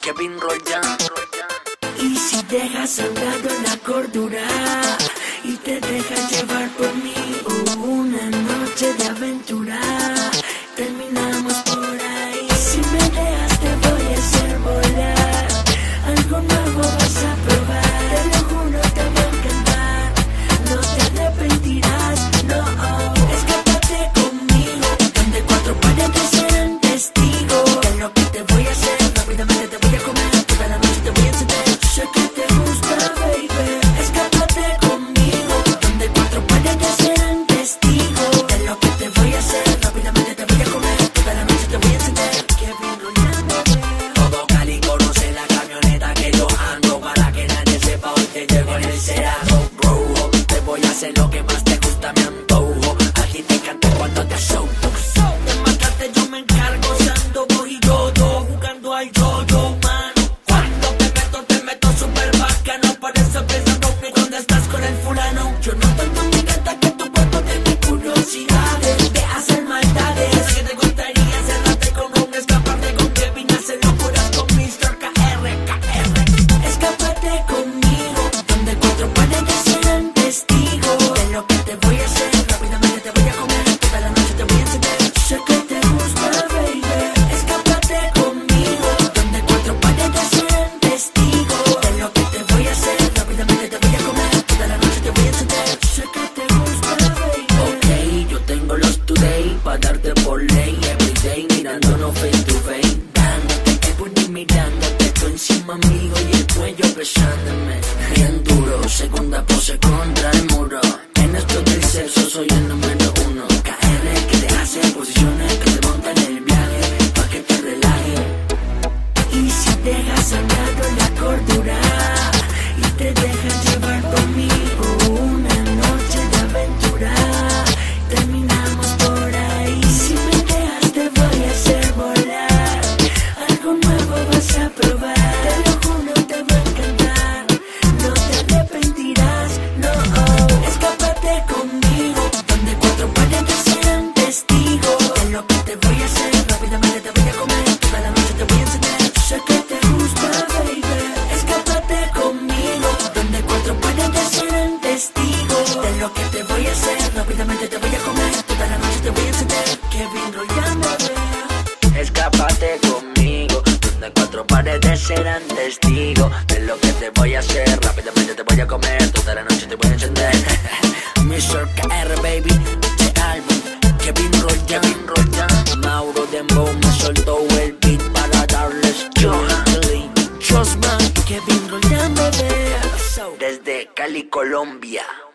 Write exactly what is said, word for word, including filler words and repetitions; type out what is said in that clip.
Kevin Royan. Y si dejas a un lado la cordura y te dejas llevar por mí, oh, una noche de aventura, terminamos por ahí. Si me dejas te voy a hacer volar, algo nuevo vas a probar, te lo juro te va a encantar, no te arrepentirás, no. Escápate conmigo, donde cuatro paredes serán testigos de lo que te voy a hacer. Rápidamente te voy a comer, toda la noche te voy a encender. Sé que te gusta, baby. Escápate conmigo, donde cuatro paredes serán testigos de lo que te voy a hacer. Rápidamente te voy a comer, toda la noche te voy a encender. Kevin Royan, bebé. Todo Cali conoce la camioneta que yo ando, para que nadie sepa hoy te llevo en el Cerato, bro. Te voy a hacer lo que más te gusta, mi antojo. Aquí te canto cuando te show. De matarte yo me encargo, usando vos y yo, yo jugando al yo-yo, mano. Cuando te meto, te meto súper bacano. Por eso pensando que cuando estás con el fulano, yo no tanto me encanta que tu cuerpo tiene curiosidades de hacer maldades. Sé que te gustaría cerrarte con un escaparte con Kevin, hacer locuras con mister K R, K R. Escápate conmigo, donde cuatro paredes serán testigos de lo que te voy a hacer. Rápidamente te voy a comer, toda la noche te voy a encender. Sé que te gusta, baby. Escápate conmigo, donde cuatro paredes serán testigos de lo que te voy a hacer. Rápidamente te voy a comer, toda la noche te voy a encender. Sé que te gusta, baby. Ok, yo tengo los today pa' darte por ley. Everyday mirándonos face to face, dándote el booty mirándote tú encima mío y el cuello besándome bien duro. Segunda pose contra el muro. En esto del sexo soy el número uno. K R que te hace posiciones que te montan el viaje pa' que te relaje. Y si dejas a un lado la cordura y te dejas llevar por mí, oh, una noche de aventura, terminamos por ahí. Si me dejas te voy a hacer volar, algo nuevo vas a probar, te lo juro te va a encantar, no te arrepentirás, no. Escápate conmigo, donde cuatro paredes serán testigos de lo que te voy a hacer. Rápidamente te voy a comer, toda la noche te voy a encender. Sé que te gusta, baby. Escápate conmigo, donde cuatro paredes serán testigos de lo que te voy a hacer. Rápidamente te voy a comer, toda la noche te voy a encender. Kevin Royan, bebé. Escápate conmigo, donde cuatro paredes serán testigos de lo que te voy a hacer. Rápidamente te voy a comer, toda la noche te voy a encender. mister K R, baby, este álbum, Kevin Royan, Kevin Royan. Mauro Dembow me soltó el beat para darles Johanny, Josman, Kevin Royan, bebé. desde Cali, Colombia.